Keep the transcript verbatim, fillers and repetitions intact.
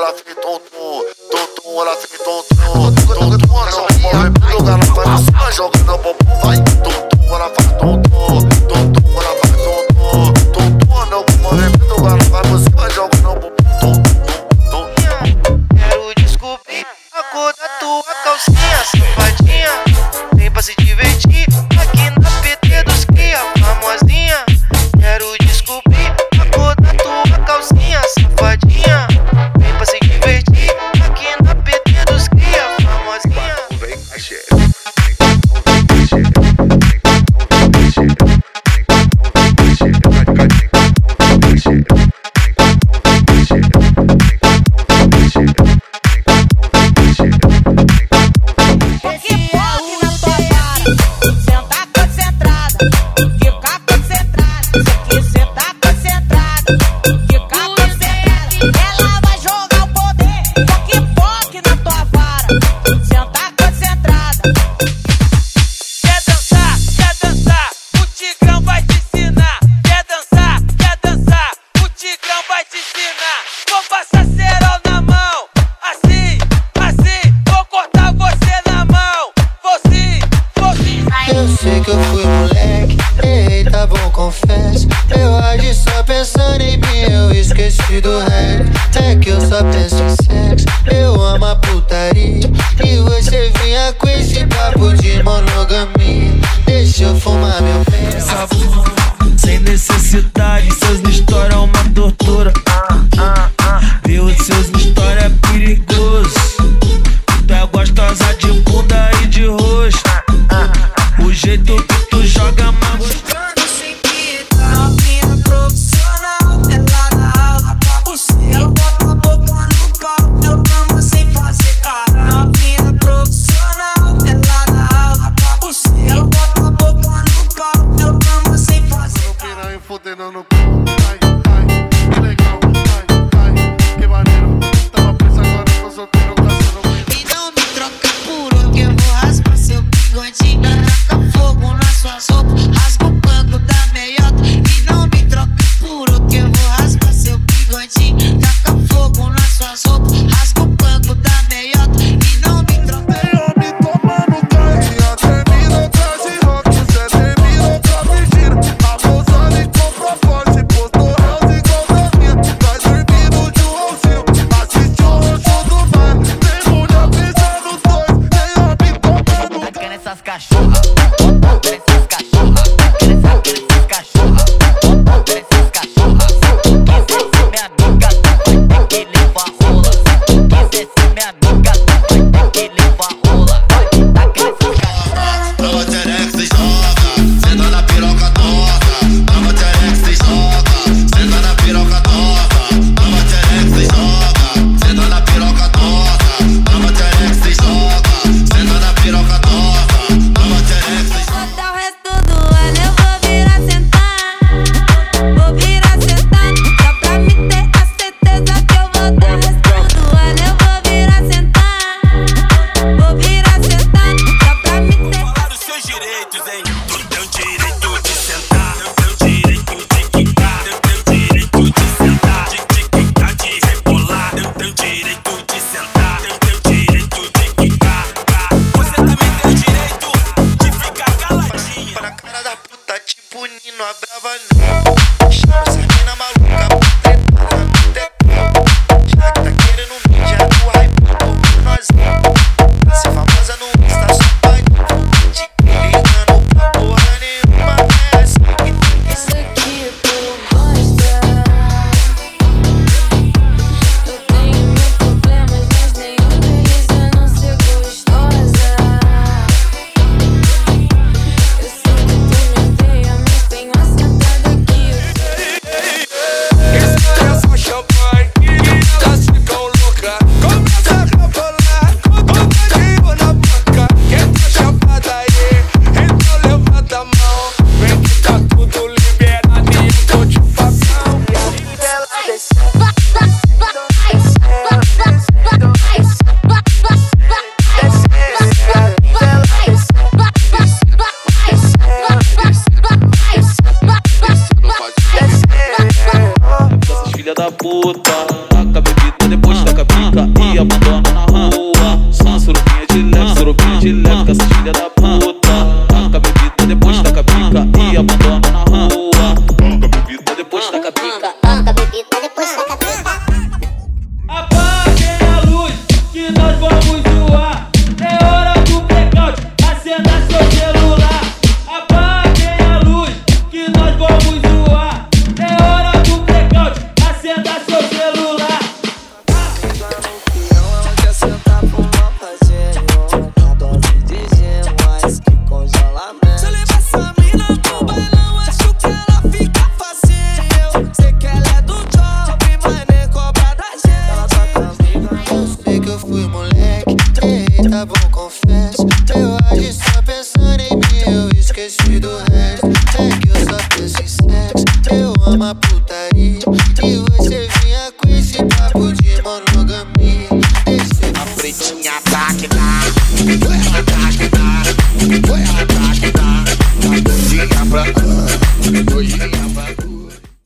ela fica tum tum, tum tum, ela fica tum tum, tum tum, ela joga, ela faz cima, joga no bumbum, vai, tum tum, ela faz tum tum, tum tum, ela faz tum tum, tum tum, no movimento, ela faz por cima, joga no bumbum, tum tum, tum. Quero descobrir a cor da tua calcinha, safadinha. Vem pra se divertir aqui na P T dos cria, famosinha. Quero descobrir a cor da tua calcinha, safadinha. Vem pra se divertir aqui na P T dos cria, famosinha. Vem, axé. Sei que eu fui moleque, errei, tá bom, confesso. Eu agi só pensando em mim, eu esqueci do resto. É que eu só penso em sexo, eu amo a putaria. E você vinha com esse papo de monogamia. Deixa eu fumar meu pé. Sem necessidade, seus histórias é uma tortura. Viu, seus histórias é perigoso. Tu é gostosa de bunda e de rosto. O jeito que tu joga mal. Buscando sem piedade, novinha profissional. Ela dá aula pra você, ela bota a boca no pau. Eu amo sem fazer cara. Novinha profissional. Ela dá aula pra você, ela bota a boca no pau. Eu amo sem fazer cara. Piranha fodendo no pau, ai, ai. taca a bebida, depois taca a pica e abandona na rua. Só surubinha de leve, surubinha de leve, com essa filha da puta. Taca a bebida, depois taca a pica e abandona na rua. Taca a bebida, depois taca a pica. Taca a bebida, depois taca a pica. Apaguem a luz, que nós vamos zoar. É hora do blackout, acenda seu celular. Apaguem a luz, que nós vamos zoar. É hora do blackout, acenda seu celular. Quer sentar pro papazinho, a dose de gelo, mas que congelamento. Se eu levar essa mina pro bailão, acho que ela fica facinho. Sei que ela é do job, mas nem cobra da gente. Ela tá comigo. Eu sei que eu fui moleque, ei, tá bom, confesso. Eu agi só pensando em mim, eu esqueci do resto. É que eu só penso em sexo, eu amo a putaria. E você vinha com esse papo de monogamia. A pretinha tá que dá, ela tá que dá, ela tá que dá. Tá doidinha pra